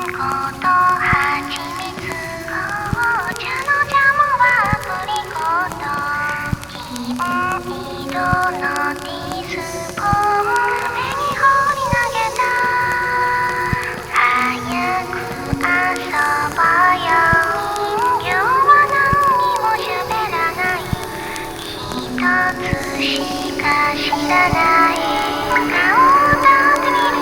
コとハチミツ紅茶のジャムはアプリコと金色のディスコを壁に放り投げた。早く遊ぼうよ人形は何にも喋らない。一つしか知らない歌を歌ってみる